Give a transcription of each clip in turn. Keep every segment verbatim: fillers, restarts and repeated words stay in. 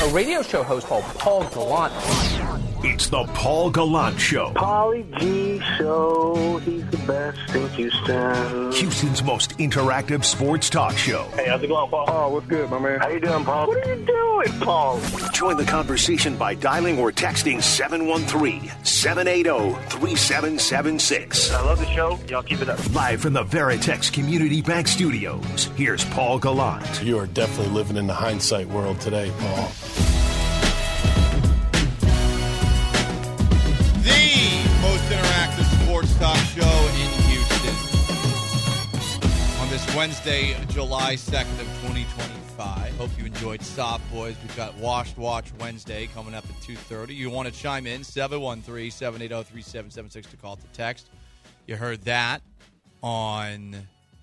a radio show host called Paul Gallant. It's the Paul Gallant Show. Paulie G Show. He's the best in Houston. Houston's most interactive sports talk show. Hey, how's it going, Paul? Oh, what's good, my man? How you doing, Paul? What are you doing, Paul? Join the conversation by dialing or texting seven one three, seven eight zero, three seven seven six. I love the show. Y'all keep it up. Live from the Veritex Community Bank Studios, here's Paul Gallant. You are definitely living in the hindsight world today, Paul. Interactive sports talk show in Houston on this Wednesday, July second of twenty twenty-five. Hope you enjoyed Soft Boys. We've got Washed Watch Wednesday coming up at two thirty. You want to chime in, seven one three, seven eight zero, three seven seven six to call to text. You heard that on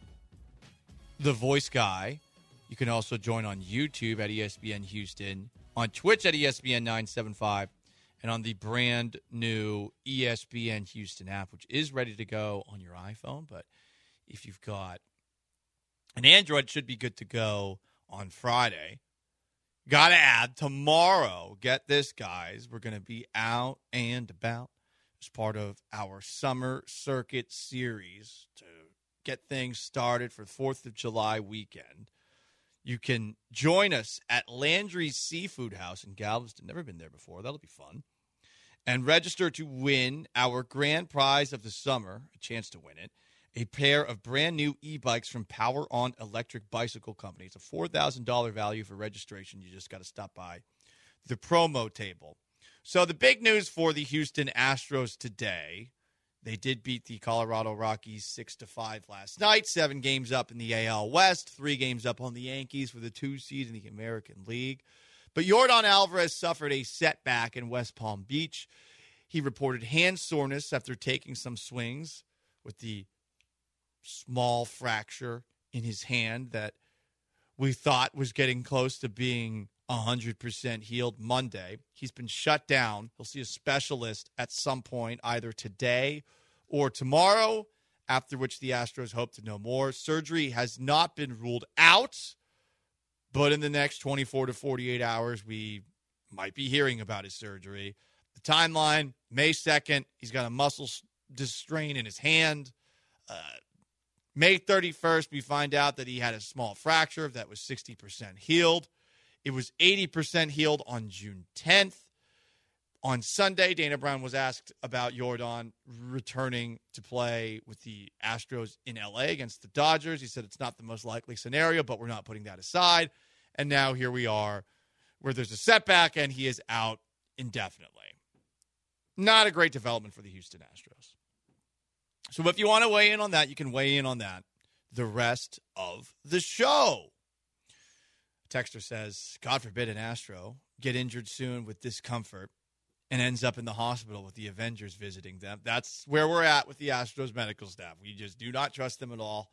The Voice Guy. You can also join on YouTube at E S P N Houston, on Twitch at E S P N nine seventy-five, and on the brand new E S P N Houston app, which is ready to go on your iPhone. But if you've got an Android, it should be good to go on Friday. Got to add, tomorrow, get this, guys, we're going to be out and about as part of our Summer Circuit series to get things started for fourth of July weekend. You can join us at Landry's Seafood House in Galveston. Never been there before. That'll be fun. And register to win our grand prize of the summer, a chance to win it, a pair of brand new e-bikes from Power On Electric Bicycle Company. It's a four thousand dollars value for registration. You just got to stop by the promo table. So the big news for the Houston Astros today, they did beat the Colorado Rockies six to five last night, seven games up in the A L West, three games up on the Yankees for the two seed in the American League. But Yordan Alvarez suffered a setback in West Palm Beach. He reported hand soreness after taking some swings with the small fracture in his hand that we thought was getting close to being one hundred percent healed Monday. He's been shut down. He'll see a specialist at some point, either today or tomorrow, after which the Astros hope to know more. Surgery has not been ruled out, but in the next twenty-four to forty-eight hours, we might be hearing about his surgery. The timeline, May second, he's got a muscle strain in his hand. Uh, May thirty-first, we find out that he had a small fracture that was sixty percent healed. It was eighty percent healed on June tenth. On Sunday, Dana Brown was asked about Yordan returning to play with the Astros in L A against the Dodgers. He said it's not the most likely scenario, but we're not putting that aside. And now here we are where there's a setback and he is out indefinitely. Not a great development for the Houston Astros. So if you want to weigh in on that, you can weigh in on that the rest of the show. Texter says, God forbid an Astro get injured soon with discomfort and ends up in the hospital with the Avengers visiting them. That's where we're at with the Astros medical staff. We just do not trust them at all.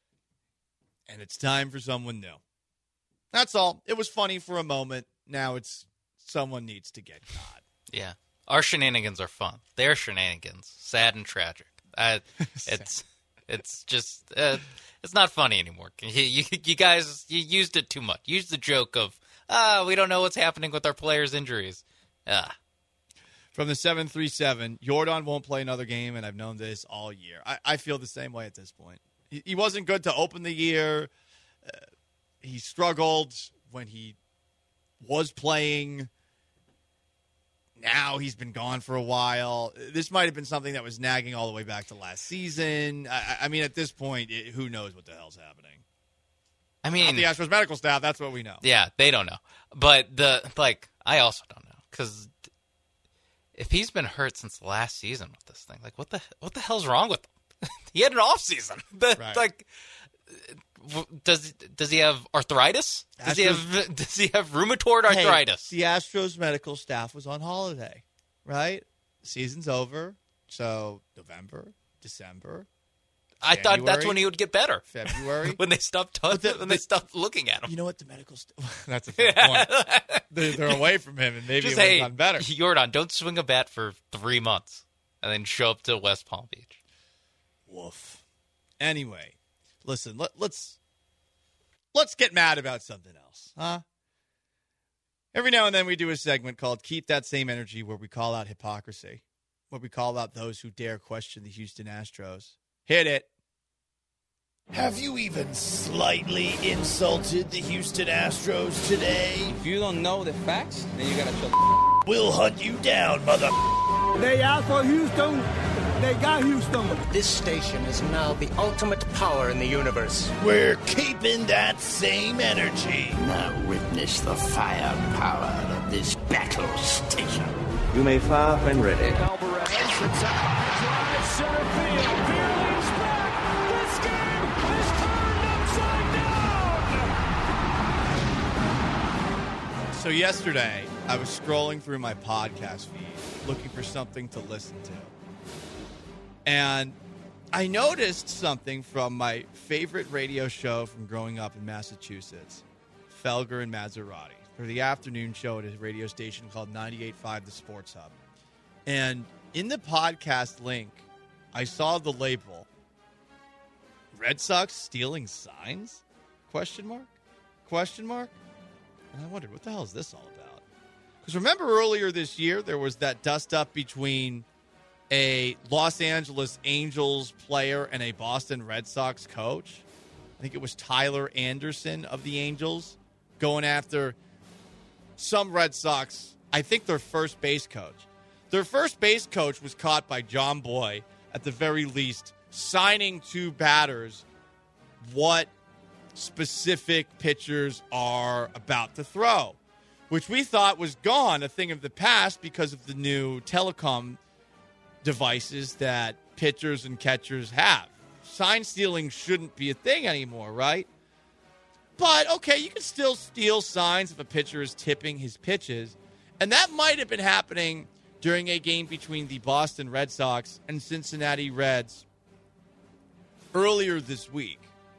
And it's time for someone new. That's all. It was funny for a moment. Now it's someone needs to get caught. Yeah. Our shenanigans are fun. They're shenanigans. Sad and tragic. Uh, it's it's just uh, it's not funny anymore. You, you, you guys, you used it too much. Used the joke of, ah, we don't know what's happening with our players' injuries. Ah. From the seven three seven, Yordan won't play another game, and I've known this all year. I, I feel the same way at this point. He, he wasn't good to open the year. Uh, he struggled when he was playing. Now he's been gone for a while. This might have been something that was nagging all the way back to last season. I, I mean, at this point, it, who knows what the hell's happening? I mean, Not the Astros medical staff, that's what we know. Yeah, they don't know. But the like, I also don't know because if he's been hurt since last season with this thing, like what the what the hell's wrong with him? He had an off season. The, Right. Like, does does he have arthritis? Does Astros, he have does he have rheumatoid arthritis? Hey, the Astros medical staff was on holiday, right? Season's over, so November, December. I January, thought that's when he would get better. February. when they stopped t- the, when they stopped looking at him. You know what? The medical staff. That's a fair point. They're, they're away from him, and maybe Just, it would have hey, gotten better. Yordan, don't swing a bat for three months and then show up to West Palm Beach. Woof. Anyway, listen. Let, let's let's get mad about something else, huh? Every now and then we do a segment called Keep That Same Energy, where we call out hypocrisy, where we call out those who dare question the Houston Astros. Hit it. Have you even slightly insulted the Houston Astros today? If you don't know the facts, then you gotta shut We'll hunt you down, mother. They out for Houston. They got Houston. This station is now the ultimate power in the universe. We're keeping that same energy. Now witness the firepower of this battle station. You may fire when ready. Alvarez, it's a high drive center field. Beerley's back. This game is turned upside down. So yesterday, I was scrolling through my podcast feed, looking for something to listen to. And I noticed something from my favorite radio show from growing up in Massachusetts, Felger and Maserati, for the afternoon show at a radio station called ninety-eight point five The Sports Hub. And in the podcast link, I saw the label, Red Sox stealing signs? Question mark? Question mark? And I wondered, what the hell is this all about? Because remember earlier this year, there was that dust-up between a Los Angeles Angels player and a Boston Red Sox coach. I think it was Tyler Anderson of the Angels going after some Red Sox, I think their first base coach. Their first base coach was caught by John Boy, at the very least, signing to batters what specific pitchers are about to throw, which we thought was gone, a thing of the past because of the new telecom devices that pitchers and catchers have. Sign stealing shouldn't be a thing anymore, right? But, okay, you can still steal signs if a pitcher is tipping his pitches. And that might have been happening during a game between the Boston Red Sox and Cincinnati Reds earlier this week.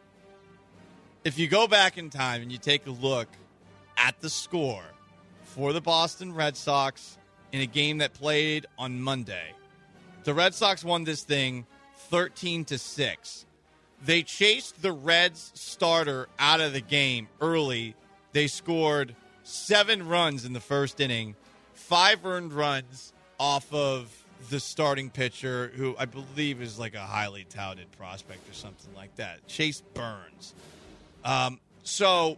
If you go back in time and you take a look at the score for the Boston Red Sox in a game that played on Monday, the Red Sox won this thing thirteen to six. They chased the Reds starter out of the game early. They scored seven runs in the first inning, five earned runs off of the starting pitcher, who I believe is like a highly touted prospect or something like that, Chase Burns. Um, so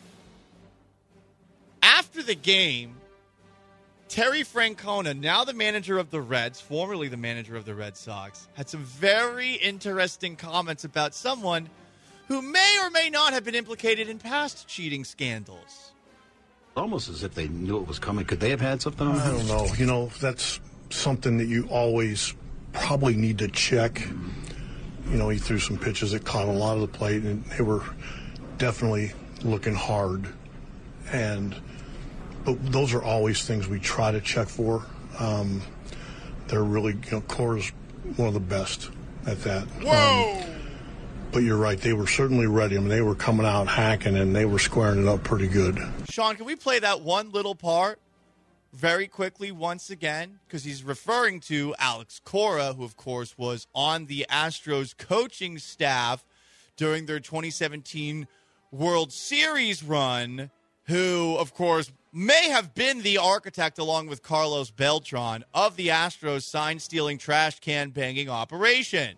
after the game, Terry Francona, now the manager of the Reds, formerly the manager of the Red Sox, had some very interesting comments about someone who may or may not have been implicated in past cheating scandals. Almost as if they knew it was coming. Could they have had something on I don't know. You know, that's something that you always probably need to check. You know, he threw some pitches that caught a lot of the plate, and they were definitely looking hard. And but those are always things we try to check for. Um, they're really, you know, Cora's one of the best at that. Whoa! Um, but you're right. They were certainly ready. I mean, they were coming out hacking, and they were squaring it up pretty good. Sean, can we play that one little part very quickly once again? Because he's referring to Alex Cora, who, of course, was on the Astros coaching staff during their twenty seventeen World Series run, who, of course, may have been the architect, along with Carlos Beltran, of the Astros sign-stealing, trash-can-banging operation.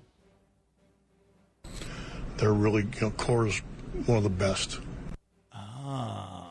They're really, you know, Cora's one of the best. Ah.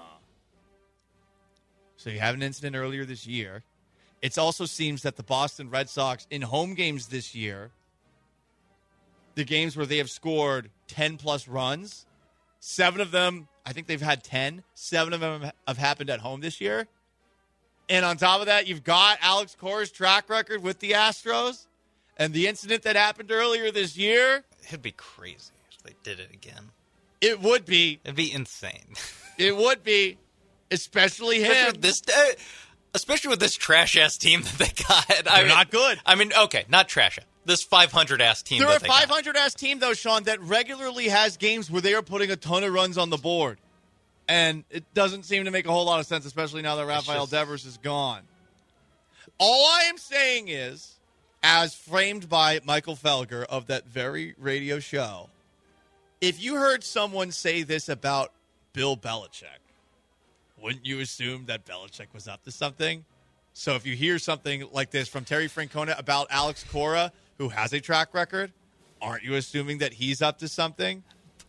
So you have an incident earlier this year. It also seems that the Boston Red Sox, in home games this year, the games where they have scored ten-plus runs, seven of them, I think they've had ten. Seven of them have happened at home this year. And on top of that, you've got Alex Cora's track record with the Astros. And the incident that happened earlier this year. It'd be crazy if they did it again. It would be. It'd be insane. It would be. Especially him. Especially with this, uh, especially with this trash-ass team that they got. They're I mean, not good. I mean, okay, not trash-ass. This five hundred-ass team. They're that a five hundred-ass team, though, Sean, that regularly has games where they are putting a ton of runs on the board. And it doesn't seem to make a whole lot of sense, especially now that Rafael just... Devers is gone. All I am saying is, as framed by Michael Felger of that very radio show, if you heard someone say this about Bill Belichick, wouldn't you assume that Belichick was up to something? So if you hear something like this from Terry Francona about Alex Cora, who has a track record, aren't you assuming that he's up to something?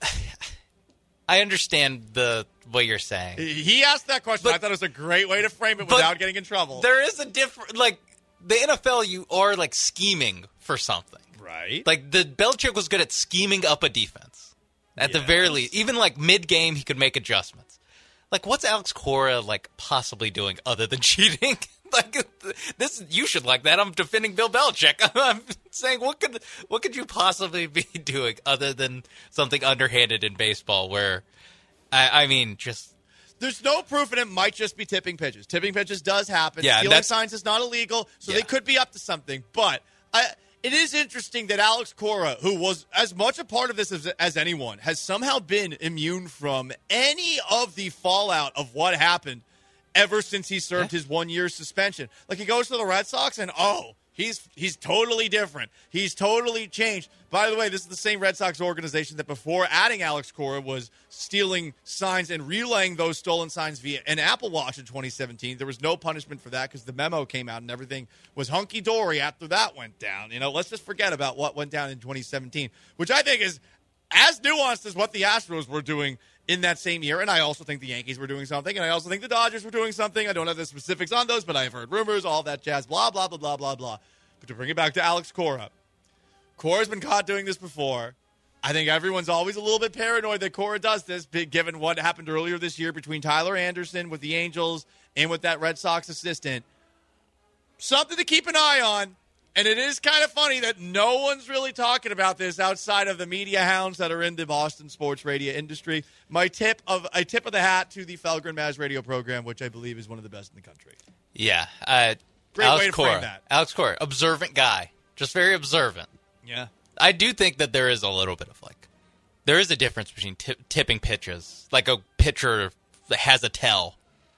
I understand the what you're saying. He asked that question. But, I thought it was a great way to frame it without getting in trouble. There is a different, like, the N F L, you are, like, scheming for something. Right. Like, the Belichick was good at scheming up a defense. At yes. the very least. Even, like, mid-game, he could make adjustments. Like, what's Alex Cora, like, possibly doing other than cheating? Like, this, you should like that. I'm defending Bill Belichick. I'm saying, what could what could you possibly be doing other than something underhanded in baseball? Where, I, I mean, just there's no proof, and it might just be tipping pitches. Tipping pitches does happen. Yeah, stealing signs is not illegal, so yeah. they could be up to something. But I, it is interesting that Alex Cora, who was as much a part of this as, as anyone, has somehow been immune from any of the fallout of what happened ever since he served yeah. his one-year suspension. Like, he goes to the Red Sox, and, oh, he's he's totally different. He's totally changed. By the way, this is the same Red Sox organization that before adding Alex Cora was stealing signs and relaying those stolen signs via an Apple Watch in twenty seventeen. There was no punishment for that because the memo came out and everything was hunky-dory after that went down. You know, let's just forget about what went down in twenty seventeen, which I think is as nuanced as what the Astros were doing in that same year, and I also think the Yankees were doing something, and I also think the Dodgers were doing something. I don't have the specifics on those, but I've heard rumors, all that jazz, blah, blah, blah, blah, blah, blah. But to bring it back to Alex Cora, Cora's been caught doing this before. I think everyone's always a little bit paranoid that Cora does this, given what happened earlier this year between Tyler Anderson with the Angels and with that Red Sox assistant. Something to keep an eye on. And it is kind of funny that no one's really talking about this outside of the media hounds that are in the Boston sports radio industry. My tip of a tip of the hat to the Felger and Maz radio program, which I believe is one of the best in the country. Yeah. Uh, Great Alex way to Cora. frame that. Alex Cora, observant guy. Just very observant. Yeah. I do think that there is a little bit of, like, there is a difference between tip, tipping pitches, like a pitcher that has a tell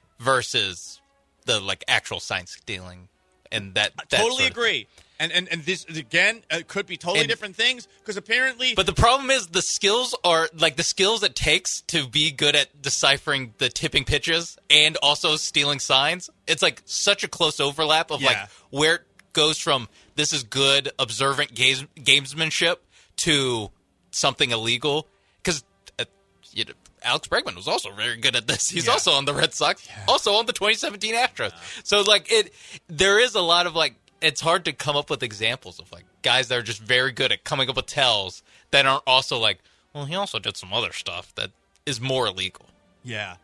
versus the, like, actual sign stealing. And that, that totally sort of agree. And, and and this, again, uh, could be totally and, different things because apparently... But the problem is the skills are, like, the skills it takes to be good at deciphering the tipping pitches and also stealing signs. It's, like, such a close overlap of, yeah. like, where it goes from this is good, observant games, gamesmanship to something illegal. Because uh, you know, Alex Bregman was also very good at this. He's yeah. also on the Red Sox, yeah. also on the twenty seventeen Astros. Yeah. So, like, it, there is a lot of, like, it's hard to come up with examples of, like, guys that are just very good at coming up with tells that aren't also like, well, he also did some other stuff that is more illegal. Yeah.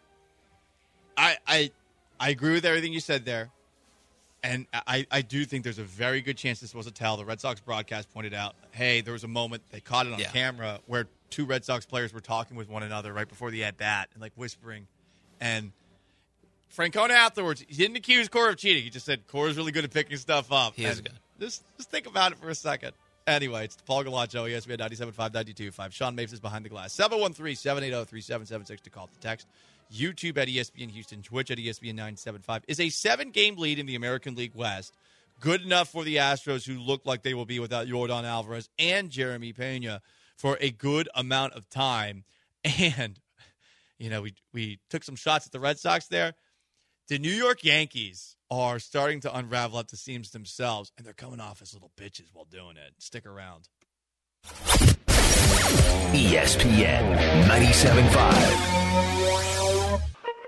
I I I agree with everything you said there. And I, I do think there's a very good chance this was a tell. The Red Sox broadcast pointed out, hey, there was a moment, they caught it on yeah. camera, where two Red Sox players were talking with one another right before the at-bat and, like, whispering. And Francona afterwards, he didn't accuse Cora of cheating. He just said Cora's really good at picking stuff up. He is good. Just, just think about it for a second. Anyway, it's the Paul Gallant Show, E S P N ninety-seven point five, ninety-two point five. Sean Mapes is behind the glass. seven one three, seven eight zero, three seven seven six to call the text. YouTube at E S P N Houston, Twitch at E S P N nine seven five. Is a seven-game lead in the American League West good enough for the Astros, who look like they will be without Yordan Alvarez and Jeremy Pena for a good amount of time? And, you know, we we took some shots at the Red Sox there. The New York Yankees are starting to unravel at the seams themselves, and they're coming off as little bitches while doing it. Stick around. E S P N ninety-seven point five.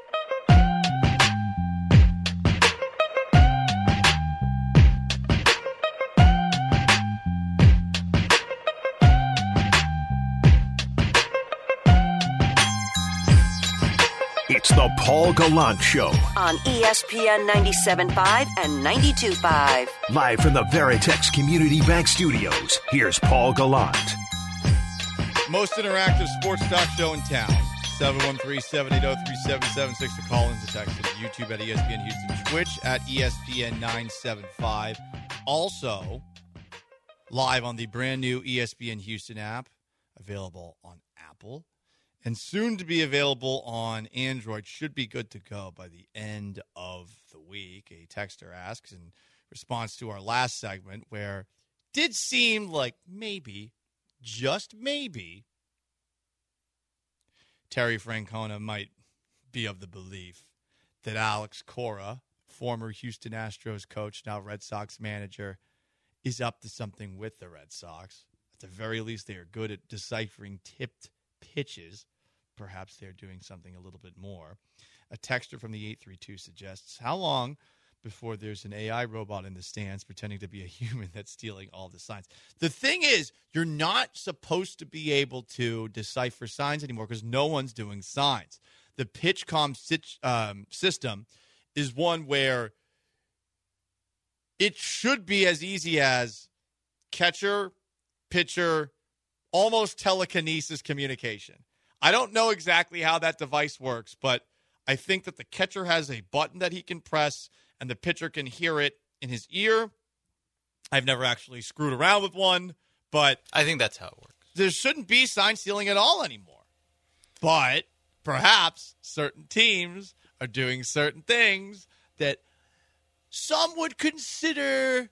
It's the Paul Gallant Show on E S P N ninety-seven point five and ninety-two point five. Live from the Veritex Community Bank Studios, here's Paul Gallant. Most interactive sports talk show in town. seven one three, seven eight zero, three seven seven six to call in to text at YouTube at E S P N Houston, Twitch at E S P N nine seven five. Also, live on the brand new E S P N Houston app, available on Apple, and soon to be available on Android. Should be good to go by the end of the week. A texter asks in response to our last segment, where it did seem like maybe, just maybe, Terry Francona might be of the belief that Alex Cora, former Houston Astros coach, now Red Sox manager, is up to something with the Red Sox. At the very least, they are good at deciphering tipped pitches. Perhaps they're doing something a little bit more. A texter from the eight three two suggests, how long before there's an A I robot in the stands pretending to be a human that's stealing all the signs? The thing is, you're not supposed to be able to decipher signs anymore because no one's doing signs. The PitchCom um, system is one where it should be as easy as catcher, pitcher, almost telekinesis communication. I don't know exactly how that device works, but I think that the catcher has a button that he can press and the pitcher can hear it in his ear. I've never actually screwed around with one, but I think that's how it works. There shouldn't be sign stealing at all anymore. But perhaps certain teams are doing certain things that some would consider.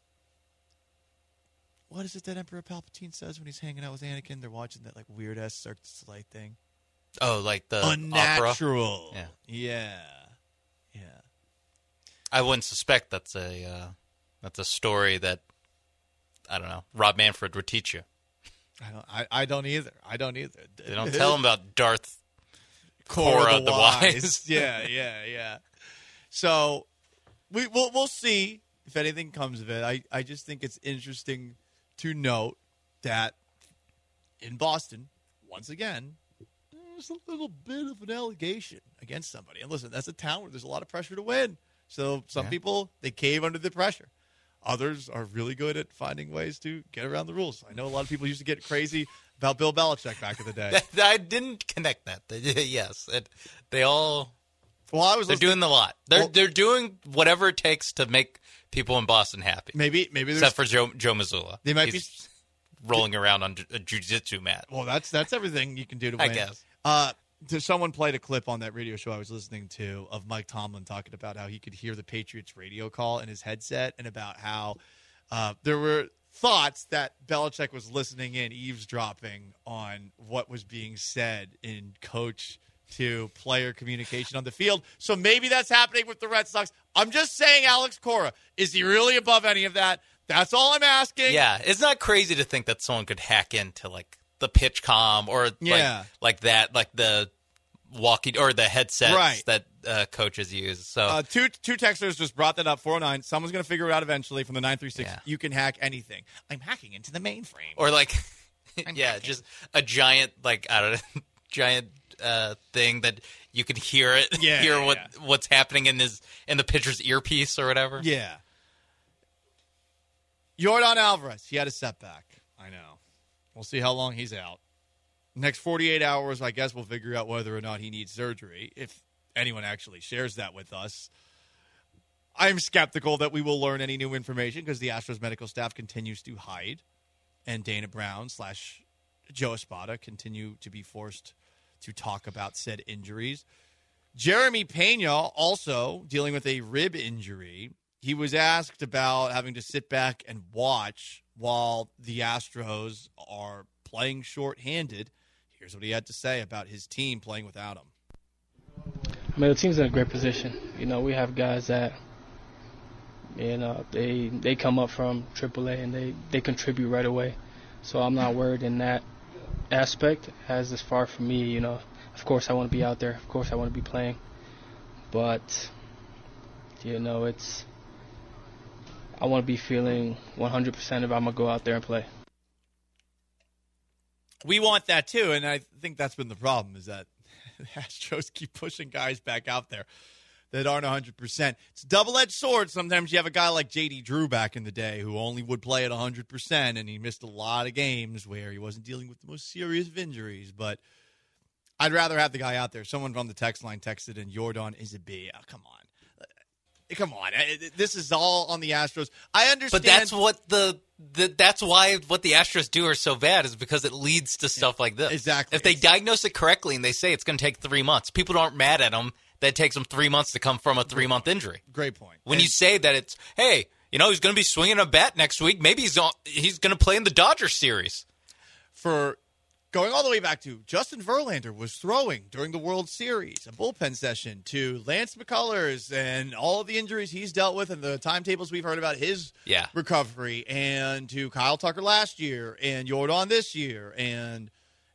What is it that Emperor Palpatine says when he's hanging out with Anakin? They're watching that like weird ass Cirque du Soleil thing. Oh, like the unnatural. Opera? Yeah, yeah, yeah. I wouldn't suspect that's a uh, that's a story that I don't know. Rob Manfred would teach you. I don't. I, I don't either. I don't either. They don't tell him about Darth Cora, Cora the, the Wise. Wise. yeah, yeah, yeah. So we we'll, we'll see if anything comes of it. I, I just think it's interesting to note that in Boston, once again, there's a little bit of an allegation against somebody. And listen, that's a town where there's a lot of pressure to win. So some yeah. people, they cave under the pressure. Others are really good at finding ways to get around the rules. I know a lot of people used to get crazy about Bill Belichick back in the day. I didn't connect that. Yes, it, they all. Well, I was. They're doing the lot. They're well, they're doing whatever it takes to make people in Boston happy. Maybe, maybe except for Joe Joe Mazzulla. They might He's be rolling around on a jiu-jitsu mat. Well, that's that's everything you can do to win. I guess. Uh, someone played a clip on that radio show I was listening to of Mike Tomlin talking about how he could hear the Patriots radio call in his headset and about how uh, there were thoughts that Belichick was listening in, eavesdropping on what was being said in coach to player communication on the field. So maybe that's happening with the Red Sox. I'm just saying, Alex Cora, is he really above any of that? That's all I'm asking. Yeah, it's not crazy to think that someone could hack into like the PitchCom or yeah. like, like that, like the walkie or the headsets right. that uh, coaches use. So uh, two two texters just brought that up. four oh nine. Someone's going to figure it out eventually from the nine three six. Yeah. You can hack anything. I'm hacking into the mainframe. Or like, I'm yeah, hacking. just a giant like I don't know, giant uh, thing that you can hear it, yeah, hear yeah, what yeah. what's happening in his in the pitcher's earpiece or whatever. Yeah. Yordan Alvarez, he had a setback. I know. We'll see how long he's out. Next forty-eight hours, I guess we'll figure out whether or not he needs surgery, if anyone actually shares that with us. I'm skeptical that we will learn any new information because the Astros medical staff continues to hide, and Dana Brown slash Joe Espada continue to be forced to talk about said injuries. Jeremy Pena also dealing with a rib injury. He was asked about having to sit back and watch while the Astros are playing shorthanded. Here's what he had to say about his team playing without him. I mean, the team's in a great position. You know, we have guys that, you know, they they come up from triple A and they, they contribute right away. So I'm not worried in that aspect. As as far for me, you know, of course I want to be out there. Of course I want to be playing. But, you know, it's, I want to be feeling one hundred percent if I'm going to go out there and play. We want that too, and I think that's been the problem is that the Astros keep pushing guys back out there that aren't one hundred percent. It's a double-edged sword. Sometimes you have a guy like J D Drew back in the day who only would play at one hundred percent, and he missed a lot of games where he wasn't dealing with the most serious of injuries. But I'd rather have the guy out there. Someone from the text line texted in, Yordan Isabella. Oh, come on. Come on. This is all on the Astros. I understand. But that's what the, the that's why what the Astros do are so bad is because it leads to stuff like this. Exactly. If they it's, diagnose it correctly and they say it's going to take three months, people aren't mad at them that it takes them three months to come from a three-month injury. Great point. When and, you say that it's, hey, you know, he's going to be swinging a bat next week. Maybe he's on, he's going to play in the Dodgers series. For going all the way back to Justin Verlander was throwing during the World Series, a bullpen session, to Lance McCullers and all of the injuries he's dealt with and the timetables we've heard about his yeah. recovery, and to Kyle Tucker last year and Yordan this year. And,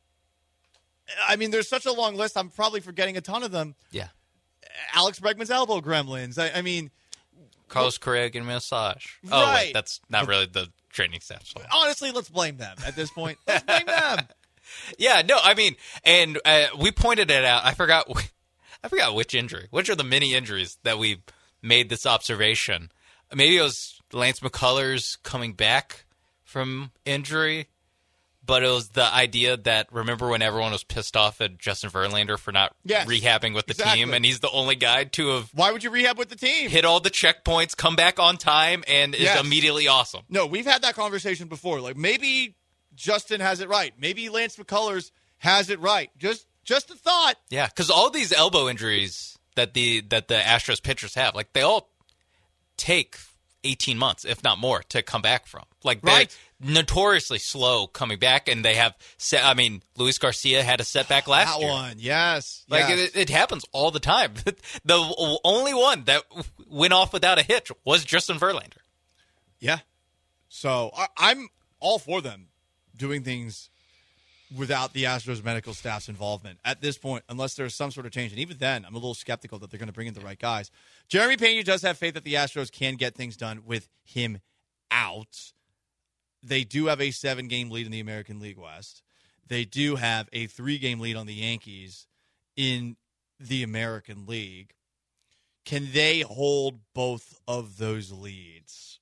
I mean, there's such a long list. I'm probably forgetting a ton of them. Yeah. Alex Bregman's elbow gremlins. I, I mean. Carlos Correa getting a massage. Oh, right. wait, that's not really the training staff. So. Honestly, let's blame them at this point. Let's blame them. Yeah, no, I mean, and uh, we pointed it out. I forgot, I forgot which injury. Which are the many injuries that we made this observation? Maybe it was Lance McCullers coming back from injury, but it was the idea that remember when everyone was pissed off at Justin Verlander for not yes, rehabbing with the exactly. team, and he's the only guy to have. Why would you rehab with the team? Hit all the checkpoints, come back on time, and is yes. immediately awesome. No, we've had that conversation before. Like maybe Justin has it right. Maybe Lance McCullers has it right. Just just a thought. Yeah, because all these elbow injuries that the that the Astros pitchers have, like they all take eighteen months, if not more, to come back from. Like they're right. notoriously slow coming back, and they have. Set, I mean, Luis Garcia had a setback last that year. That one, yes. Like yes. It, it happens all the time. The only one that went off without a hitch was Justin Verlander. Yeah. So I, I'm all for them doing things without the Astros medical staff's involvement at this point, unless there's some sort of change. And even then, I'm a little skeptical that they're going to bring in the right guys. Jeremy Pena does have faith that the Astros can get things done with him out. They do have a seven-game lead in the American League West. They do have a three-game lead on the Yankees in the American League. Can they hold both of those leads?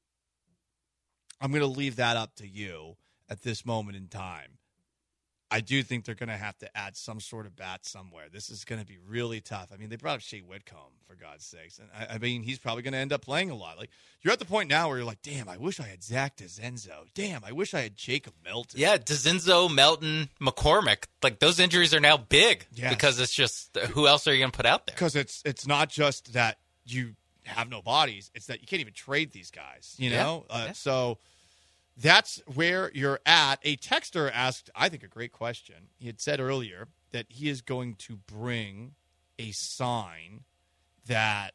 I'm going to leave that up to you at this moment in time. I do think they're going to have to add some sort of bat somewhere. This is going to be really tough. I mean, they brought up Shea Whitcomb, for God's sakes. And I, I mean, he's probably going to end up playing a lot. Like, you're at the point now where you're like, damn, I wish I had Zach DeZenzo. Damn, I wish I had Jacob Melton. Yeah, DeZenzo, Melton, McCormick. Like, those injuries are now big yes. because it's just, who else are you going to put out there? Because it's, it's not just that you have no bodies. It's that you can't even trade these guys, you know? Yeah. Uh, yeah. So... That's where you're at. A texter asked, I think, a great question. He had said earlier that he is going to bring a sign that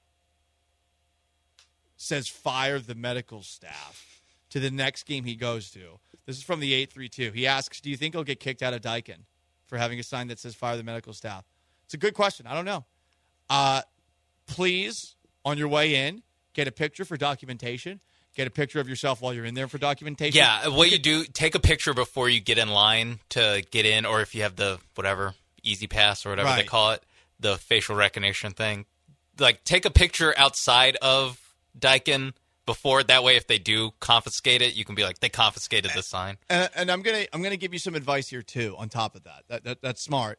says fire the medical staff to the next game he goes to. This is from the eight three two. He asks, do you think he'll get kicked out of Daikin for having a sign that says fire the medical staff? It's a good question. I don't know. Uh, please, on your way in, get a picture for documentation. Get a picture of yourself while you're in there for documentation. Yeah, what you do, take a picture before you get in line to get in, or if you have the, whatever, Easy Pass or whatever right. they call it, the facial recognition thing. Like, take a picture outside of Daikin before. That way, if they do confiscate it, you can be like, they confiscated the sign. And, and I'm going to I'm gonna give you some advice here, too, on top of that. That, that That's smart.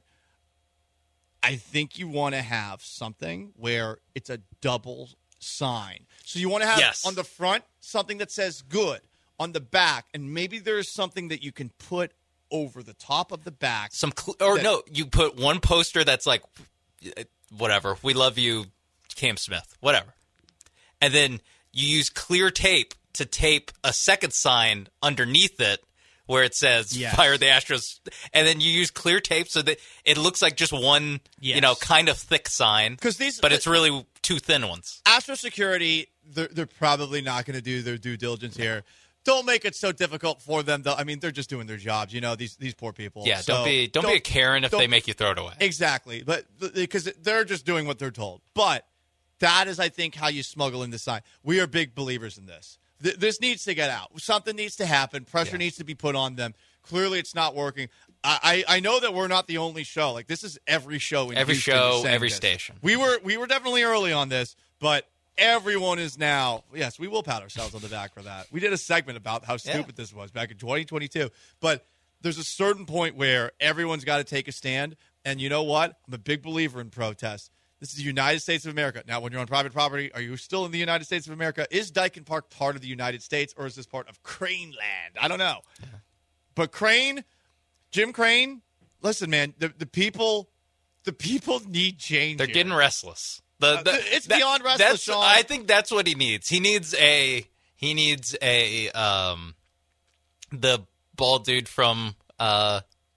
I think you want to have something where it's a double sign. So you want to have yes. on the front something that says good, on the back, and maybe there's something that you can put over the top of the back. Some cl- or that, no, you put one poster that's like, whatever, we love you, Cam Smith, whatever. And then you use clear tape to tape a second sign underneath it where it says yes. fire the Astros. And then you use clear tape so that it looks like just one, yes. you know, kind of thick sign. These, but it's really two thin ones. Astro Security, they're, they're probably not going to do their due diligence here. Don't make it so difficult for them, though. I mean, they're just doing their jobs, you know, these these poor people. Yeah, so don't be don't, don't be a Karen if they make you throw it away. Exactly, but because they're just doing what they're told. But that is, I think, how you smuggle in the sign. We are big believers in this. Th- this needs to get out. Something needs to happen. Pressure yeah. needs to be put on them. Clearly, it's not working. I, I, I know that we're not the only show. Like, this is every show in every Houston show, every this. station. We were we were definitely early on this, but everyone is now. Yes, we will pat ourselves on the back for that. We did a segment about how stupid yeah. this was back in twenty twenty-two. But there's a certain point where everyone's got to take a stand. And you know what? I'm a big believer in protest. This is the United States of America. Now, when you're on private property, are you still in the United States of America? Is Daikin Park part of the United States, or is this part of Crane Land? I don't know. Yeah. But Crane, Jim Crane, listen, man, the, the people the people need change. They're here. getting restless. The, the, uh, it's that, beyond restless, Sean. I think that's what he needs. He needs a he needs a um the bald dude from uh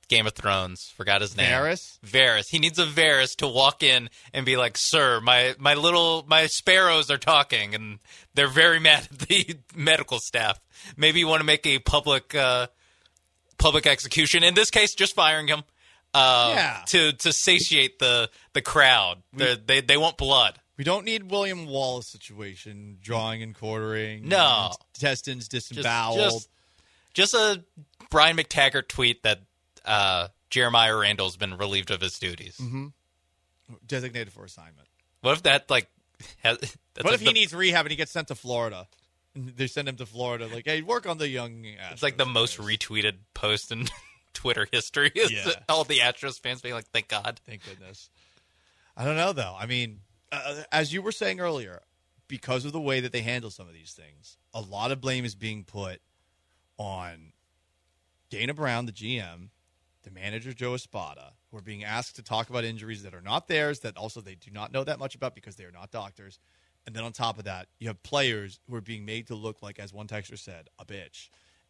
Game of Thrones. Forgot his name. Varys? Varys. He needs a Varys to walk in and be like, sir, my, my little, my sparrows are talking, and they're very mad at the medical staff. Maybe you want to make a public, uh, public execution. In this case, just firing him. Uh, yeah. To, to satiate the, the crowd. We, they, they want blood. We don't need William Wallace situation, drawing and quartering. No. Intestines disemboweled. Just, just, just a Brian McTaggart tweet that uh, Jeremiah Randall's been relieved of his duties. Mm-hmm. Designated for assignment. What if that, like... Has, that's what like if he the, needs rehab and he gets sent to Florida? They send him to Florida, like, hey, work on the young Astros. It's like the most retweeted post in Twitter history. Is Yeah. all the Astros fans being like, thank God. Thank goodness. I don't know, though. I mean... Uh, as you were saying earlier, because of the way that they handle some of these things, a lot of blame is being put on Dana Brown, the G M, the manager, Joe Espada, who are being asked to talk about injuries that are not theirs, that also they do not know that much about because they are not doctors. And then on top of that, you have players who are being made to look like, as one texter said, a bitch.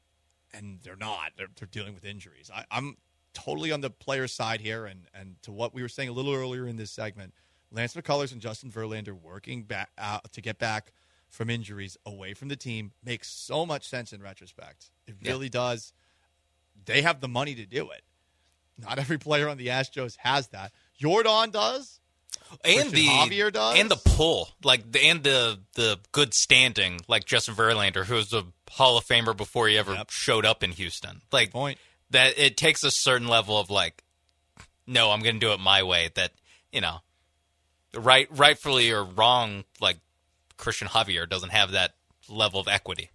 And they're not. They're, they're dealing with injuries. I, I'm totally on the player's side here, and, and to what we were saying a little earlier in this segment, Lance McCullers and Justin Verlander working back out to get back from injuries away from the team makes so much sense in retrospect. It really yeah. does. They have the money to do it. Not every player on the Astros has that. Jordan does, and Christian the Javier does, and the pull, like the, and the the good standing, like Justin Verlander, who was a Hall of Famer before he ever yep. showed up in Houston. Like point that, it takes a certain level of like, no, I'm going to do it my way. That you know. Right, rightfully or wrong, like Christian Javier doesn't have that level of equity.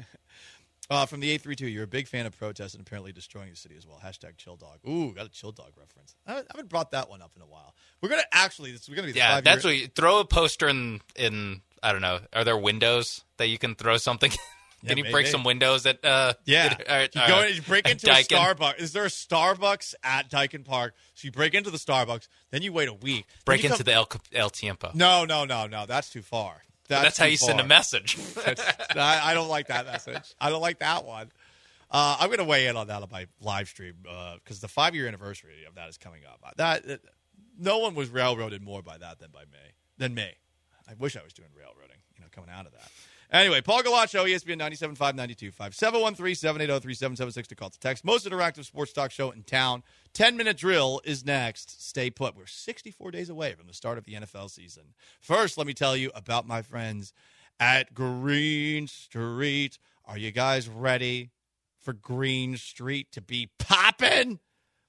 uh, from the eight three two, you're a big fan of protests and apparently destroying the city as well. Hashtag chill dog. Ooh, got a chill dog reference. I haven't brought that one up in a while. We're gonna actually, this we're gonna be the yeah. That's year- what you throw a poster in. In I don't know. Are there windows that you can throw something? Yeah, can you maybe. break some windows at? Uh, yeah, at, you uh, go in, you break into a Daikin. Starbucks. Is there a Starbucks at Daikin Park? So you break into the Starbucks, then you wait a week. Break into come... the El, El Tiempo. No, no, no, no. That's too far. That's, that's how you far. send a message. I, I don't like that message. I don't like that one. Uh, I'm going to weigh in on that on my live stream because uh, the five year anniversary of that is coming up. That it, no one was railroaded more by that than by me. Than me. I wish I was doing railroading. You know, coming out of that. Anyway, Paul Galaccio, E S P N ninety-seven point five, ninety-two point five, seven one three, seven eight zero, three seven seven six to call to text. Most interactive sports talk show in town. ten-minute drill is next. Stay put. We're sixty-four days away from the start of the N F L season. First, let me tell you about my friends at Green Street. Are you guys ready for Green Street to be popping?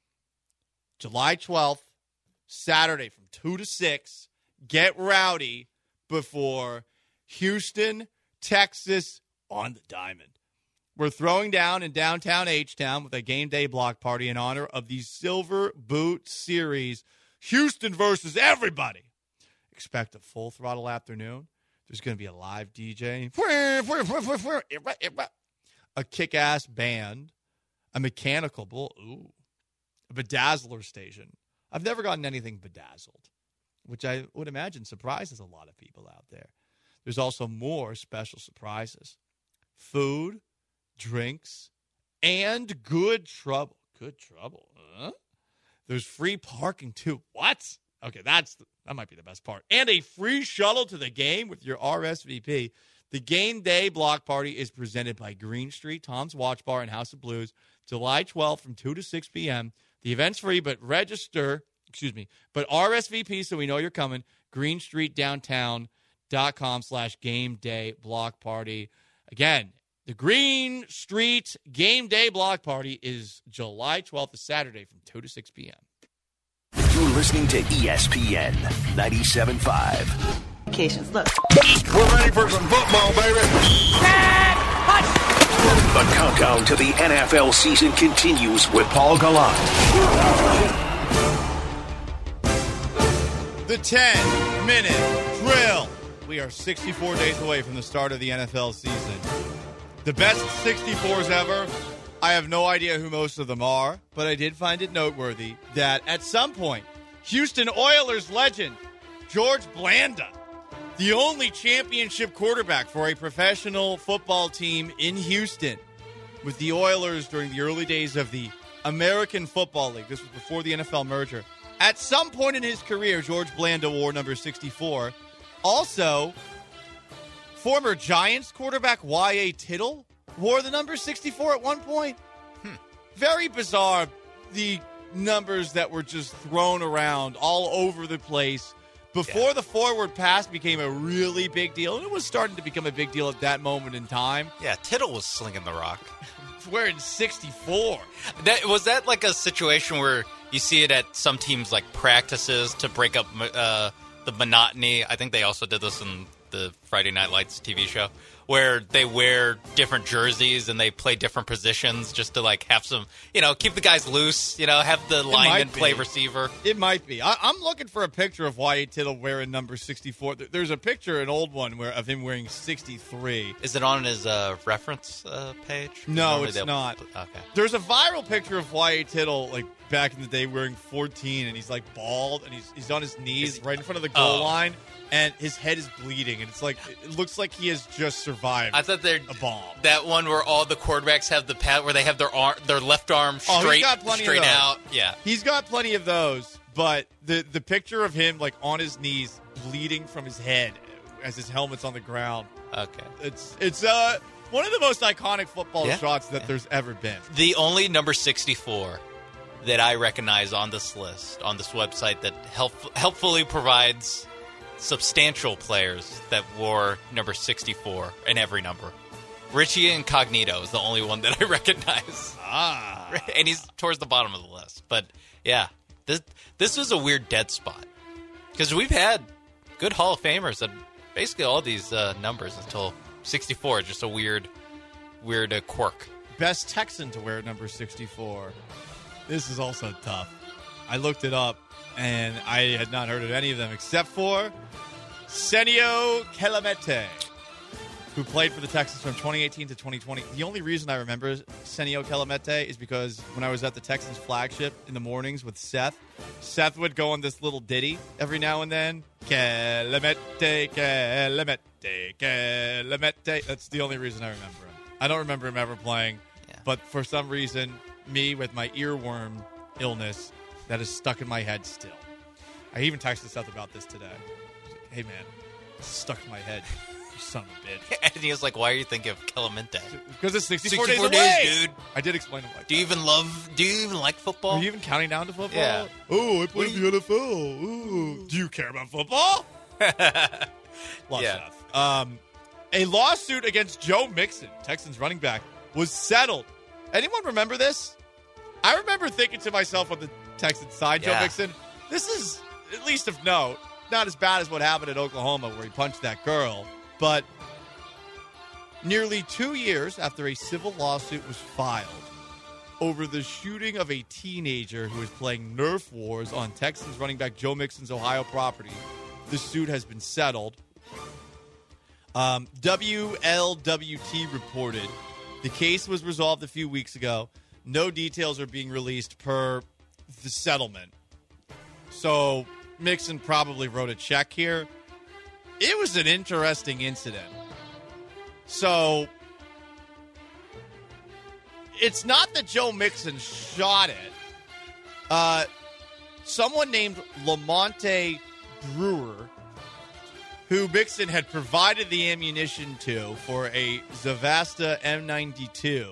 July twelfth, Saturday from two to six. Get rowdy before Houston, Texas on the Diamond. We're throwing down in downtown H-Town with a game day block party in honor of the Silver Boot Series. Houston versus everybody. Expect a full throttle afternoon. There's going to be a live D J, a kick-ass band, a mechanical bull, ooh, a bedazzler station. I've never gotten anything bedazzled, which I would imagine surprises a lot of people out there. There's also more special surprises. Food, drinks, and good trouble. Good trouble, huh? There's free parking, too. What? Okay, that's the, that might be the best part. And a free shuttle to the game with your R S V P. The game day block party is presented by Green Street, Tom's Watch Bar, and House of Blues, July twelfth from two to six p.m. The event's free, but register, excuse me, but R S V P so we know you're coming. Green Street Downtown. Dot com slash game day block party. Again, the Green Street game day block party is July twelfth, a Saturday from two to six p.m. You're listening to E S P N ninety-seven point five. Occasions, look. We're ready for some football, baby. The countdown to the N F L season continues with Paul Gallant. The ten-minute drill. We are sixty-four days away from the start of the N F L season. The best sixty-fours ever. I have no idea who most of them are, but I did find it noteworthy that at some point, Houston Oilers legend George Blanda, the only championship quarterback for a professional football team in Houston, with the Oilers during the early days of the American Football League. This was before the N F L merger. At some point in his career, George Blanda wore number sixty-four. Also, former Giants quarterback Y A. Tittle wore the number sixty-four at one point. Hmm. Very bizarre, the numbers that were just thrown around all over the place before yeah. the forward pass became a really big deal. And it was starting to become a big deal at that moment in time. Yeah, Tittle was slinging the rock. Wearing sixty-four. That, was that like a situation where you see it at some teams like practices to break up uh, the monotony? I think they also did this in the Friday Night Lights T V show, where they wear different jerseys and they play different positions just to like have some, you know, keep the guys loose, you know, have the lineman play receiver. It might be. I, I'm looking for a picture of Y A. Tittle wearing number sixty-four. There's a picture, an old one, where of him wearing sixty-three. Is it on his uh, reference uh, page? No, Normally it's not. Okay. There's a viral picture of Y A. Tittle, like, back in the day wearing fourteen, and he's, like, bald, and he's he's on his knees right in front of the goal oh. line. And his head is bleeding, and it's like it looks like he has just survived. I thought they're a bomb. That one where all the quarterbacks have the pad, where they have their arm, their left arm straight, oh, he's got plenty straight of those. out. Yeah, he's got plenty of those. But the the picture of him like on his knees, bleeding from his head, as his helmet's on the ground. Okay, it's it's uh one of the most iconic football yeah. shots that yeah. there's ever been. The only number sixty-four that I recognize on this list, on this website, that help, helpfully provides substantial players that wore number sixty-four in every number. Richie Incognito is the only one that I recognize. Ah. And he's towards the bottom of the list. But, yeah, this this was a weird dead spot. Because we've had good Hall of Famers at basically all these uh, numbers until sixty-four. Just a weird, weird uh, quirk. Best Texan to wear number sixty-four. This is also tough. I looked it up, and I had not heard of any of them except for Senio Kelemete, who played for the Texans from twenty eighteen to twenty twenty. The only reason I remember Senio Kelemete is because when I was at the Texans flagship in the mornings with Seth, Seth would go on this little ditty every now and then. Kelemete, Kelemete, Kelemete. That's the only reason I remember him. I don't remember him ever playing, yeah. but for some reason, me with my earworm illness, that is stuck in my head still. I even texted Seth about this today. Hey, man, it's stuck in my head. You son of a bitch. And he was like, why are you thinking of Clemente? Because it's sixty-four, sixty-four days, away. days, dude. I did explain it like do you that. even love, do you even like football? Are you even counting down to football? Yeah. Oh, I play in the N F L. Ooh. Do you care about football? Lost yeah. Seth. Um, a lawsuit against Joe Mixon, Texans running back, was settled. Anyone remember this? I remember thinking to myself on the Texans side, yeah. Joe Mixon, this is, at least of note, not as bad as what happened at Oklahoma where he punched that girl, but nearly two years after a civil lawsuit was filed over the shooting of a teenager who was playing Nerf wars on Texans running back Joe Mixon's Ohio property, the suit has been settled. Um, W L W T reported the case was resolved a few weeks ago. No details are being released per the settlement. So Mixon probably wrote a check here. It was an interesting incident. So it's not that Joe Mixon shot it. Uh, someone named Lamonte Brewer, who Mixon had provided the ammunition to for a Zavasta M ninety-two,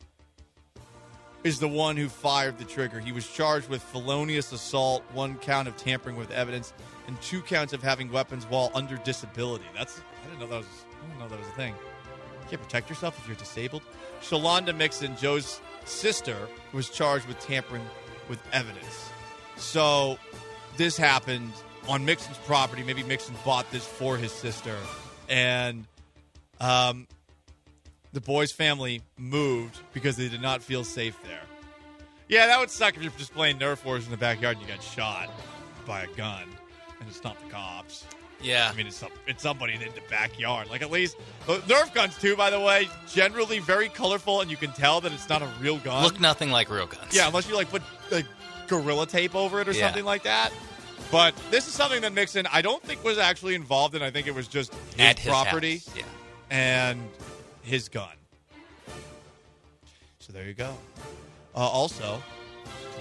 is the one who fired the trigger. He was charged with felonious assault, one count of tampering with evidence, and two counts of having weapons while under disability. That's I didn't know that was I didn't know that was a thing. You can't protect yourself if you're disabled. Shalonda Mixon, Joe's sister, was charged with tampering with evidence. So this happened on Mixon's property. Maybe Mixon bought this for his sister, and um. the boy's family moved because they did not feel safe there. Yeah, that would suck if you're just playing Nerf wars in the backyard and you got shot by a gun and it's not the cops. Yeah. I mean, it's some, it's somebody in the backyard. Like, at least, uh, Nerf guns, too, by the way, generally very colorful, and you can tell that it's not a real gun. Look nothing like real guns. Yeah, unless you, like, put, like, Gorilla Tape over it or yeah. something like that. But this is something that Mixon, I don't think, was actually involved in. I think it was just his, At his property. house. Yeah. And his gun. So there you go. Uh, also,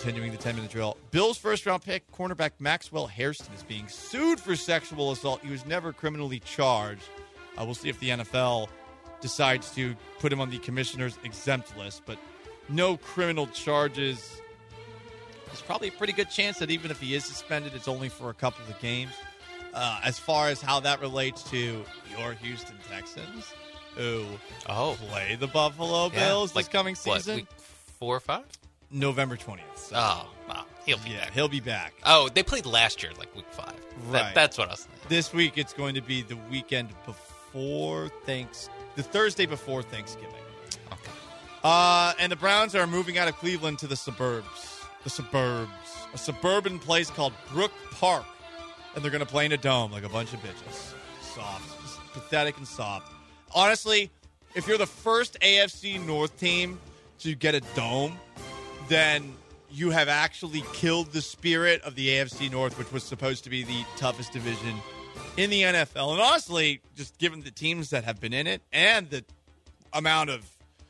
continuing the ten-minute drill. Bills' first-round pick, cornerback Maxwell Hairston, is being sued for sexual assault. He was never criminally charged. Uh, we'll see if the N F L decides to put him on the commissioner's exempt list, but no criminal charges. There's probably a pretty good chance that even if he is suspended, it's only for a couple of games. Uh, as far as how that relates to your Houston Texans, who oh. play the Buffalo Yeah, Bills like, this coming what, season. week four or five? November twentieth. So. Oh, wow. He'll be yeah, back. he'll be back. Oh, they played last year, like week five. Right. That, that's what I was thinking. This week, it's going to be the weekend before Thanks, the Thursday before Thanksgiving. Okay. Uh, and the Browns are moving out of Cleveland to the suburbs. The suburbs. A suburban place called Brook Park. And they're going to play in a dome like a bunch of bitches. Soft. Just pathetic and soft. Honestly, if you're the first A F C North team to get a dome, then you have actually killed the spirit of the A F C North, which was supposed to be the toughest division in the N F L. And honestly, just given the teams that have been in it and the amount of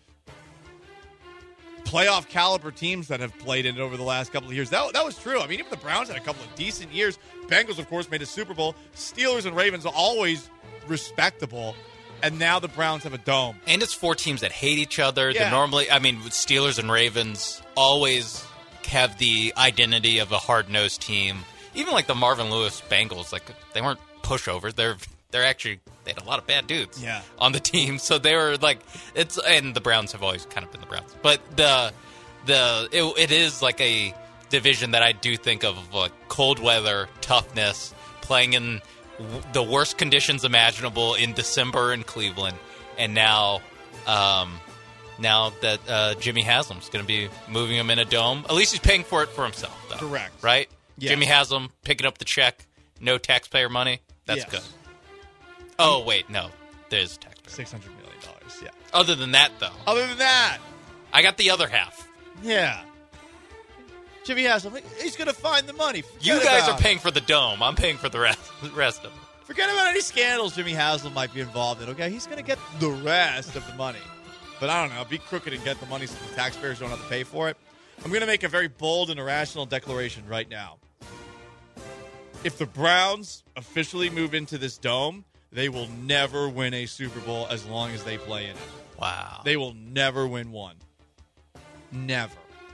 playoff caliber teams that have played in it over the last couple of years, that, that was true. I mean, even the Browns had a couple of decent years. Bengals, of course, made a Super Bowl. Steelers and Ravens are always respectable. And now the Browns have a dome. And it's four teams that hate each other. Yeah. They're normally, I mean, Steelers and Ravens always have the identity of a hard-nosed team. Even like the Marvin Lewis Bengals, like they weren't pushovers. They're they're actually they had a lot of bad dudes yeah. on the team. So they were like it's and the Browns have always kind of been the Browns. But the the it, it is like a division that I do think of like cold weather, toughness, playing in the worst conditions imaginable in December in Cleveland, and now, um, now that uh, Jimmy Haslam's going to be moving him in a dome. At least he's paying for it for himself, though. Correct. Right? Yeah. Jimmy Haslam picking up the check, no taxpayer money. That's Yes. good. Oh wait, no, there's taxpayer. Six hundred million dollars. Yeah. Other than that, though, Other than that, I got the other half. yeah. Jimmy Haslam, he's going to find the money. Forget You guys about are paying for the dome. I'm paying for the rest, the rest of it. it. Forget about any scandals Jimmy Haslam might be involved in. Okay, he's going to get the rest of the money. But I don't know, be crooked and get the money so the taxpayers don't have to pay for it. I'm going to make a very bold and irrational declaration right now. If the Browns officially move into this dome, they will never win a Super Bowl as long as they play in it. Wow. They will never win one. Never.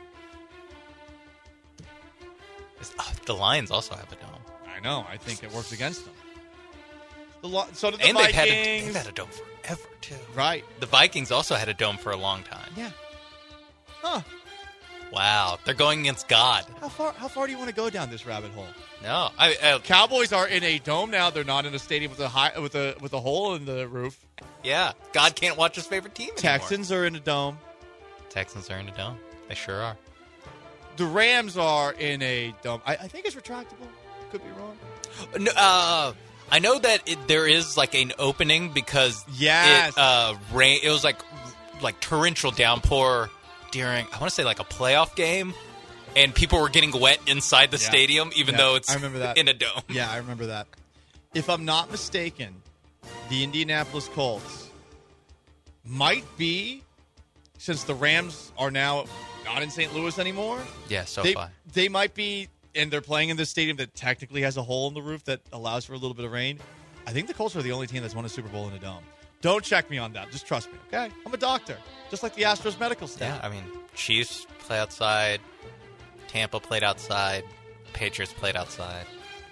Oh, the Lions also have a dome. I know. I think it works against them. The lo- so did the And Vikings. they've had, a, they've had a dome forever, too. Right. The Vikings also had a dome for a long time. Yeah. Huh. Wow. They're going against God. How far How far do you want to go down this rabbit hole? No. I, I, Cowboys are in a dome now. They're not in a stadium with a high with a with a hole in the roof. yeah. God can't watch his favorite team anymore. Texans are in a dome. Texans are in a dome. They sure are. The Rams are in a dome. I, I think it's retractable. Could be wrong. No, uh, I know that it, there is like an opening because Yes. it, uh, rain. It was like like torrential downpour during I want to say like a playoff game, and people were getting wet inside the Yeah. stadium, even Yeah, though it's I remember that. in a dome. Yeah, I remember that. If I'm not mistaken, the Indianapolis Colts might be, since the Rams are now not in Saint Louis anymore. Yeah, so they, far. they might be, and they're playing in this stadium that technically has a hole in the roof that allows for a little bit of rain. I think the Colts are the only team that's won a Super Bowl in a dome. Don't check me on that. Just trust me, okay? I'm a doctor, just like the Astros medical staff. Yeah, I mean, Chiefs play outside, Tampa played outside, Patriots played outside,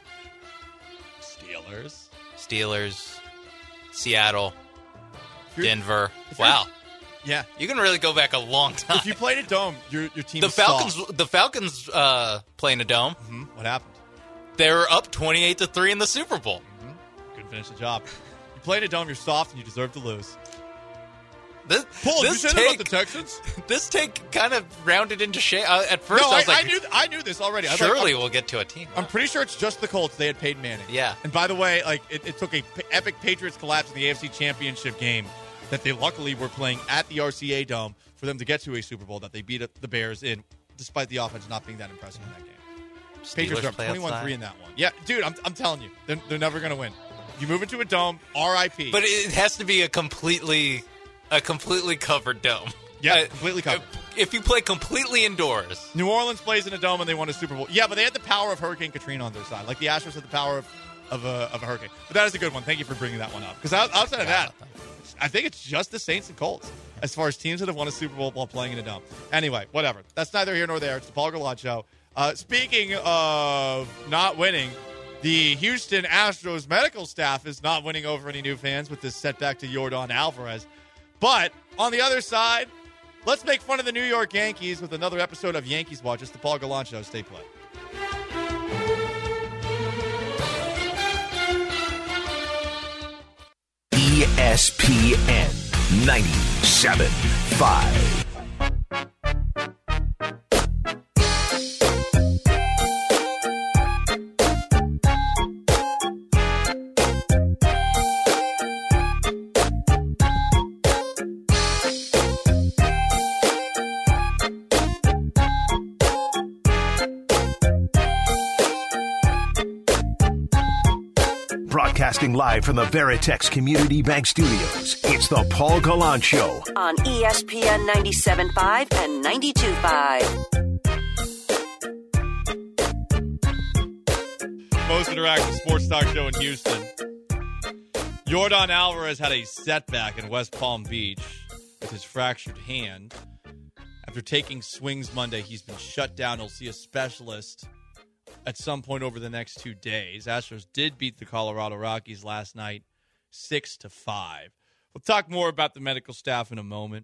Steelers, Steelers, Seattle, you're- Denver. if you're- Wow, Yeah. you can really go back a long time. If you played a dome, your your team the is Falcons, soft. the Falcons uh, play in a dome. Mm-hmm. What happened? They were up twenty-eight to three in the Super Bowl. Couldn't finish the job. You play in a dome, you're soft, and you deserve to lose. This, Paul, this you said take, about the Texans? This take kind of rounded into shape. Uh, at first, No, I I, was like, I knew I knew this already. I was like, surely I'm- we'll get to a team. I'm pretty sure it's just the Colts. They had Peyton Manning. Yeah. And by the way, like it, it took a p- epic Patriots collapse in the A F C Championship game that they luckily were playing at the R C A Dome for them to get to a Super Bowl that they beat up the Bears in, despite the offense not being that impressive in that game. Steelers Patriots are up play twenty-one three outside. in that one. Yeah, dude, I'm, I'm telling you, they're, they're never going to win. You move into a dome, R I P. But it has to be a completely, a completely covered dome. Yeah, Uh, completely covered. If, if you play completely indoors. New Orleans plays in a dome and they won a Super Bowl. Yeah, but they had the power of Hurricane Katrina on their side. Like the Astros had the power of, of, a, of a hurricane. But that is a good one. Thank you for bringing that one up. Because outside of that, I think it's just the Saints and Colts as far as teams that have won a Super Bowl while playing in a dome. Anyway, whatever. That's neither here nor there. It's the Paul Gallant Show. Uh, speaking of not winning, the Houston Astros medical staff is not winning over any new fans with this setback to Yordan Alvarez. But on the other side, let's make fun of the New York Yankees with another episode of Yankees Watch. It's the Paul Gallant Show. Stay put. E S P N ninety-seven point five. Broadcasting live from the Veritex Community Bank Studios, it's the Paul Gallant Show. On E S P N ninety-seven point five and ninety-two point five. Most interactive sports talk show in Houston. Yordan Alvarez had a setback in West Palm Beach with his fractured hand. After taking swings Monday, he's been shut down. He'll see a specialist at some point over the next two days. Astros did beat the Colorado Rockies last night, six to five. We'll talk more about the medical staff in a moment.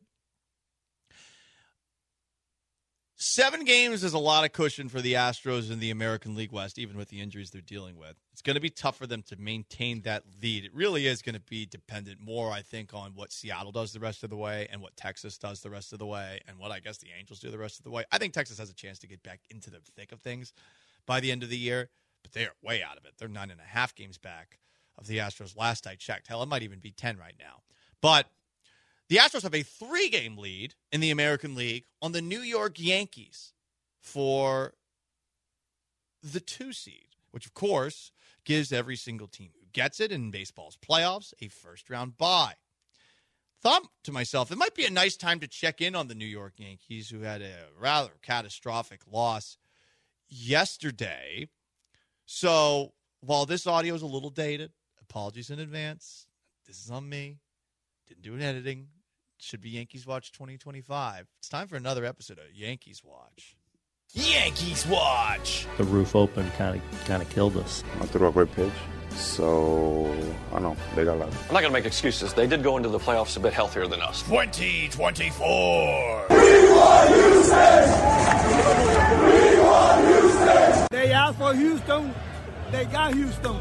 Seven games is a lot of cushion for the Astros in the American League West, even with the injuries they're dealing with. It's going to be tough for them to maintain that lead. It really is going to be dependent more, I think, on what Seattle does the rest of the way and what Texas does the rest of the way and what I guess the Angels do the rest of the way. I think Texas has a chance to get back into the thick of things by the end of the year, but they are way out of it. They're nine and a half games back of the Astros last I checked. Hell, it might even be ten right now. But the Astros have a three-game lead in the American League on the New York Yankees for the two seed, which, of course, gives every single team who gets it in baseball's playoffs a first-round bye. Thought to myself, it might be a nice time to check in on the New York Yankees, who had a rather catastrophic loss yesterday. So while this audio is a little dated, apologies in advance. This is on me. Didn't do an editing. Should be Yankees Watch twenty twenty-five. It's time for another episode of Yankees Watch. Yankees Watch. The roof open kind of kind of killed us. I threw a great pitch, so I don't know. They got lucky. I'm not going to make excuses. They did go into the playoffs a bit healthier than us. twenty twenty-four. We want Houston! We want Houston! They asked for Houston. They got Houston.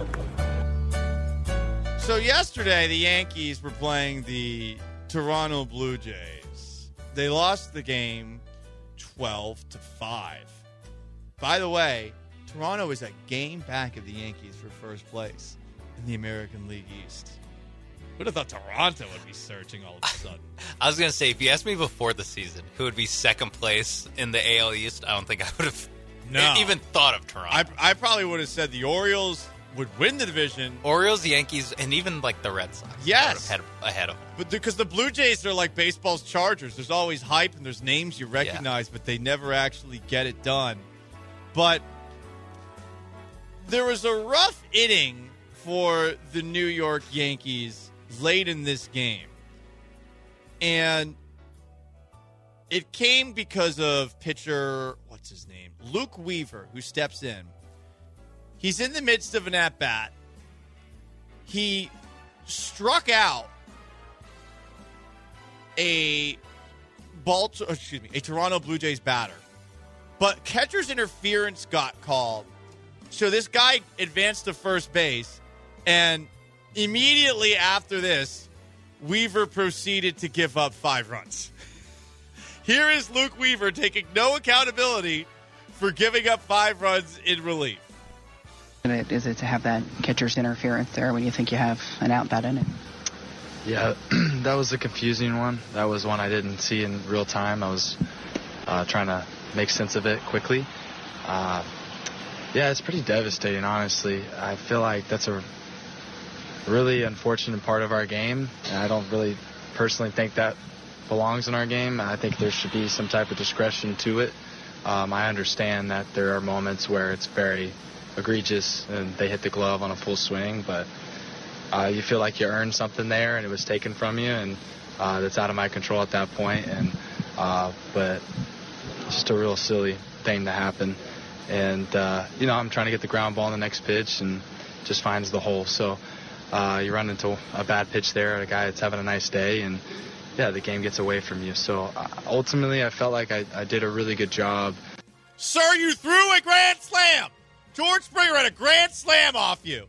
So yesterday, the Yankees were playing the Toronto Blue Jays. They lost the game twelve to five. By the way, Toronto is a game back of the Yankees for first place in the American League East. Who'd have thought Toronto would be surging all of a sudden? I was going to say, if you asked me before the season who would be second place in the A L East, I don't think I would have no. even thought of Toronto. I, I probably would have said the Orioles would win the division. Orioles, Yankees, and even like the Red Sox. Yes. Ahead, ahead of them. But because the, the Blue Jays are like baseball's Chargers. There's always hype and there's names you recognize, yeah. but they never actually get it done. But there was a rough inning for the New York Yankees late in this game. And it came because of pitcher, what's his name? Luke Weaver, who steps in. He's in the midst of an at-bat. He struck out a Baltimore, excuse me, a Toronto Blue Jays batter. But catcher's interference got called. So this guy advanced to first base, and immediately after this, Weaver proceeded to give up five runs. Here is Luke Weaver taking no accountability for giving up five runs in relief. Is it to have that catcher's interference there when you think you have an out that inning? Yeah, that was a confusing one. That was one I didn't see in real time. I was uh, trying to make sense of it quickly. Uh, yeah, it's pretty devastating, honestly. I feel like that's a really unfortunate part of our game, and I don't really personally think that belongs in our game. I think there should be some type of discretion to it. Um, I understand that there are moments where it's very egregious and they hit the glove on a full swing, but uh, you feel like you earned something there and it was taken from you, and uh, that's out of my control at that point. And uh, but just a real silly thing to happen. And uh, you know, I'm trying to get the ground ball on the next pitch and just finds the hole. So uh, you run into a bad pitch there, a guy that's having a nice day, and yeah, the game gets away from you. So uh, ultimately, I felt like I, I did a really good job. Sir, you threw a grand slam. George Springer had a grand slam off you.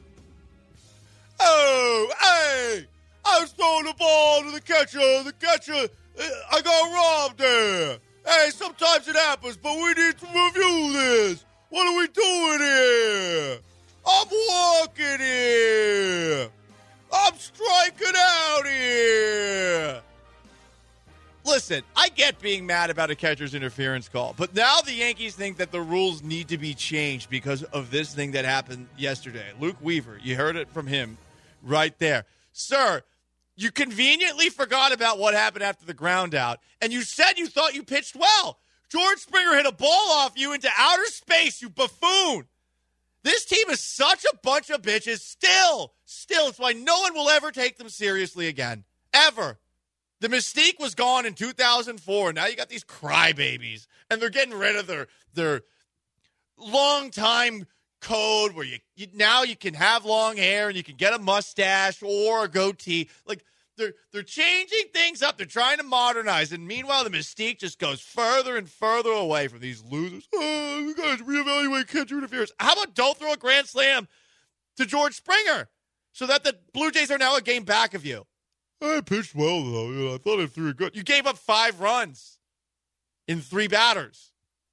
Oh, hey, I was throwing the ball to the catcher. The catcher, I got robbed there. Hey, sometimes it happens, but we need to review this. What are we doing here? I'm walking here. I'm striking out here. Listen, I get being mad about a catcher's interference call, but now the Yankees think that the rules need to be changed because of this thing that happened yesterday. Luke Weaver, you heard it from him right there. Sir, you conveniently forgot about what happened after the ground out, and you said you thought you pitched well. George Springer hit a ball off you into outer space, you buffoon. This team is such a bunch of bitches. Still, still, it's why no one will ever take them seriously again. Ever. The mystique was gone in two thousand four. Now you got these crybabies, and they're getting rid of their their long time code where you, you now you can have long hair and you can get a mustache or a goatee. Like they're they're changing things up. They're trying to modernize, and meanwhile the mystique just goes further and further away from these losers. Oh, you guys reevaluate catcher interference. How about don't throw a grand slam to George Springer so that the Blue Jays are now a game back of you? I pitched well, though. You know, I thought I threw it good. You gave up five runs in three batters.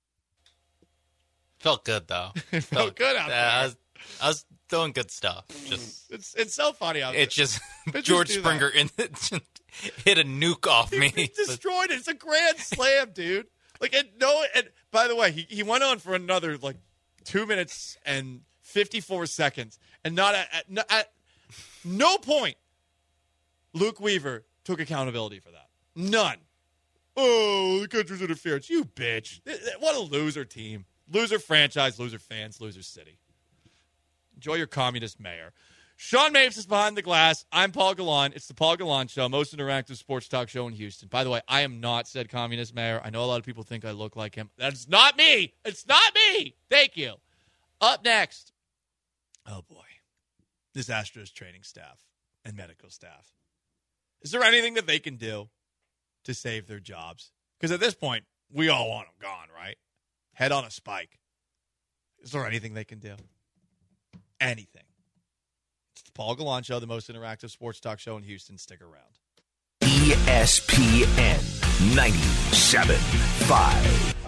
Felt good, though. It felt, felt good out uh, there. I was, I was doing good stuff. Just It's it's so funny out there. It's just George Springer in the, hit a nuke off me. He destroyed it. It's a grand slam, dude. Like, and no, and by the way, he, he went on for another, like, two minutes and fifty-four seconds. And not at, at, at no point Luke Weaver took accountability for that. None. Oh, the catcher's interference. You bitch. What a loser team. Loser franchise, loser fans, loser city. Enjoy your communist mayor. Sean Mapes is behind the glass. I'm Paul Gallant. It's the Paul Gallant Show, most interactive sports talk show in Houston. By the way, I am not said communist mayor. I know a lot of people think I look like him. That's not me. It's not me. Thank you. Up next. Oh, boy. This Astros training staff and medical staff. Is there anything that they can do to save their jobs? Because at this point, we all want them gone, right? Head on a spike. Is there anything they can do? Anything. It's the Paul Gallant Show, the most interactive sports talk show in Houston. Stick around. E S P N ninety-seven point five.